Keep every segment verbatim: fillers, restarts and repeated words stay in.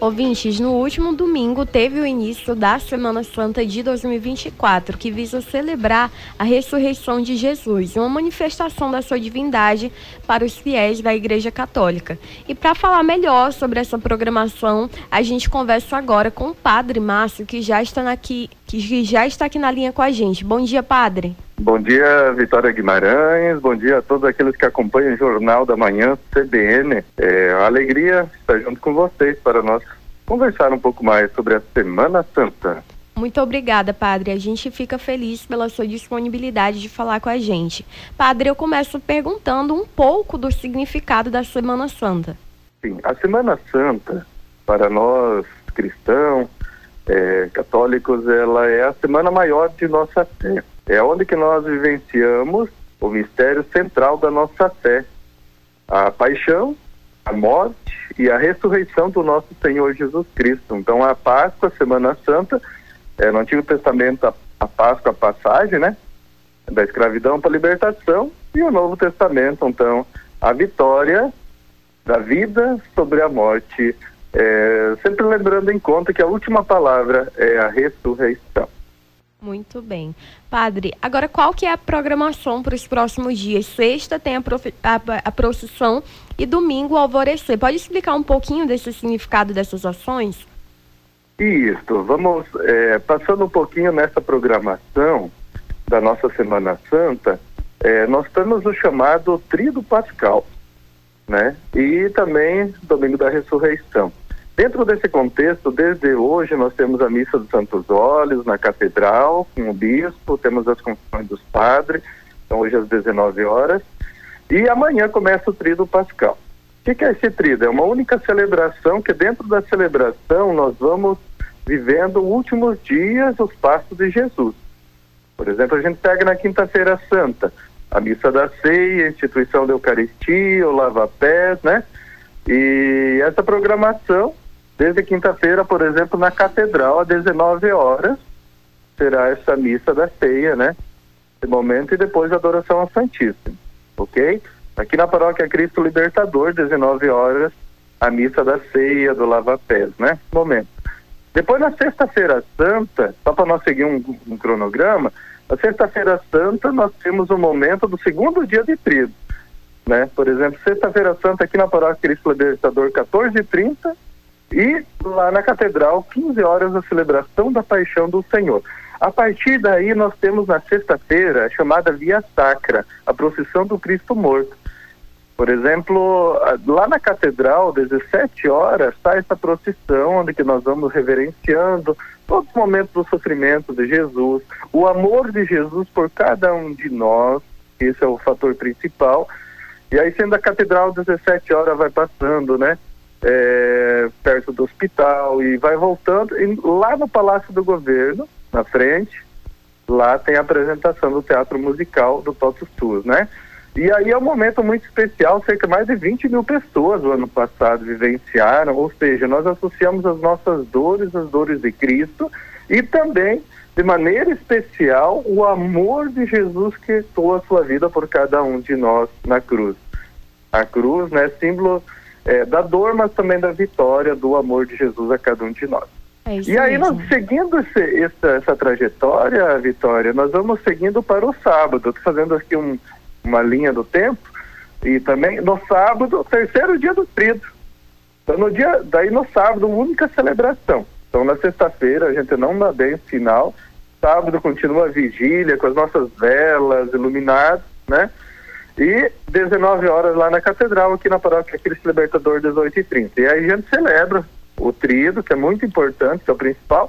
Ouvintes, no último domingo teve o início da Semana Santa de dois mil e vinte e quatro, que visa celebrar a ressurreição de Jesus, uma manifestação da sua divindade para os fiéis da Igreja Católica. E para falar melhor sobre essa programação, a gente conversa agora com o Padre Márcio, que já está aqui, que já está aqui na linha com a gente. Bom dia, Padre. Bom dia, Vitória Guimarães, bom dia a todos aqueles que acompanham o Jornal da Manhã, C B N. É uma alegria estar junto com vocês para nós conversar um pouco mais sobre a Semana Santa. Muito obrigada, Padre. A gente fica feliz pela sua disponibilidade de falar com a gente. Padre, eu começo perguntando um pouco do significado da Semana Santa. Sim, a Semana Santa, para nós cristãos, é, católicos, ela é a semana maior de nossa fé. É onde que nós vivenciamos o mistério central da nossa fé, a paixão, a morte e a ressurreição do nosso Senhor Jesus Cristo. Então a Páscoa, a Semana Santa, é, no Antigo Testamento a, a Páscoa, a passagem, né, da escravidão para a libertação, e o Novo Testamento, então, a vitória da vida sobre a morte, é, sempre lembrando em conta que a última palavra é a ressurreição. Muito bem. Padre, agora qual que é a programação para os próximos dias? Sexta tem a, profe- a, a procissão e domingo o alvorecer. Pode explicar um pouquinho desse significado dessas ações? Isso, vamos é, passando um pouquinho nessa programação da nossa Semana Santa. É, nós temos o chamado Tríduo Pascal, né? E também Domingo da Ressurreição. Dentro desse contexto, desde hoje nós temos a Missa dos Santos Óleos na Catedral, com o Bispo, temos as confissões dos padres, então hoje às dezenove horas, e amanhã começa o Tríduo Pascal. O que, que é esse Tríduo? É uma única celebração que dentro da celebração nós vamos vivendo os últimos dias, os passos de Jesus. Por exemplo, a gente pega na Quinta-feira Santa, a Missa da Ceia, a instituição da Eucaristia, o Lava-Pés, né? E essa programação, desde quinta-feira, por exemplo, na Catedral, às dezenove horas, será essa Missa da Ceia, né? Esse momento, e depois a adoração ao Santíssimo, ok? Aqui na Paróquia Cristo Libertador, dezenove horas, a Missa da Ceia, do Lava-Pés, né? Momento. Depois, na Sexta-feira Santa, só para nós seguir um, um cronograma, na Sexta-feira Santa nós temos o momento do segundo dia de Tríduo, né? Por exemplo, Sexta-feira Santa aqui na Paróquia Cristo Libertador, quatorze e trinta, e lá na Catedral, quinze horas, a celebração da Paixão do Senhor. A partir daí nós temos na sexta-feira a chamada Via Sacra, a procissão do Cristo Morto. Por exemplo, lá na Catedral, dezessete horas, está essa procissão onde que nós vamos reverenciando todos os momentos do sofrimento de Jesus, o amor de Jesus por cada um de nós, esse é o fator principal. E aí, sendo a Catedral, dezessete horas vai passando, né? É, perto do hospital, e vai voltando, e lá no Palácio do Governo, na frente, lá tem a apresentação do teatro musical do Totus Tuus, né? E aí é um momento muito especial, cerca de mais de vinte mil pessoas no ano passado vivenciaram, ou seja, nós associamos as nossas dores às dores de Cristo, e também, de maneira especial, o amor de Jesus que doou a sua vida por cada um de nós na cruz. A cruz, né, símbolo é, da dor, mas também da vitória, do amor de Jesus a cada um de nós. É isso e aí, mesmo. nós seguindo esse, essa, essa trajetória, Vitória, nós vamos seguindo para o sábado. Estou fazendo aqui um, uma linha do tempo, e também no sábado, terceiro dia do Tríduo. Então, no dia, daí no sábado, única celebração. Então, na sexta-feira, a gente não dá bem o sinal. Sábado continua a vigília com as nossas velas iluminadas, né? E dezenove horas lá na Catedral, aqui na Paróquia Cristo Libertador, dezoito e trinta. E aí a gente celebra o Tríduo, que é muito importante, que é o principal,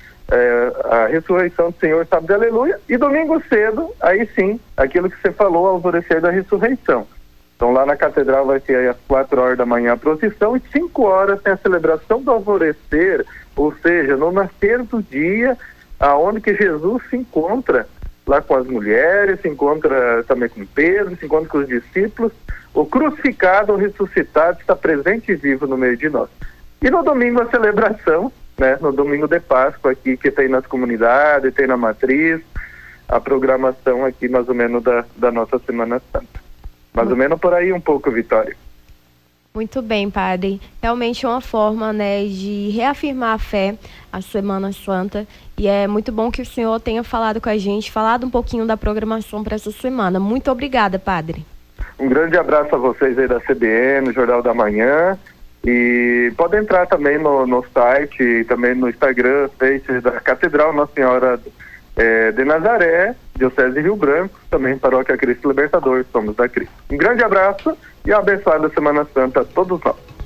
é, a ressurreição do Senhor, sábado, aleluia. E domingo cedo, aí sim, aquilo que você falou, alvorecer da ressurreição. Então lá na Catedral vai ser aí às quatro horas da manhã a procissão, e cinco horas tem a celebração do alvorecer, ou seja, no nascer do dia, aonde que Jesus se encontra lá com as mulheres, se encontra também com Pedro, se encontra com os discípulos. O crucificado, o ressuscitado, está presente e vivo no meio de nós. E no domingo a celebração, né? No domingo de Páscoa aqui, que tem nas comunidades, tem na matriz, a programação aqui mais ou menos da, da nossa Semana Santa. Mais ou menos por aí um pouco, Vitória. Muito bem, padre. Realmente é uma forma, né, de reafirmar a fé, a Semana Santa. E é muito bom que o senhor tenha falado com a gente, falado um pouquinho da programação para essa semana. Muito obrigada, padre. Um grande abraço a vocês aí da C B N, Jornal da Manhã. E pode entrar também no, no site, e também no Instagram, Face da Catedral Nossa Senhora é, de Nazaré, Diocese de Rio Branco, também Paróquia Cristo Libertador, somos da Cristo. Um grande abraço e uma abençoada Semana Santa a todos nós.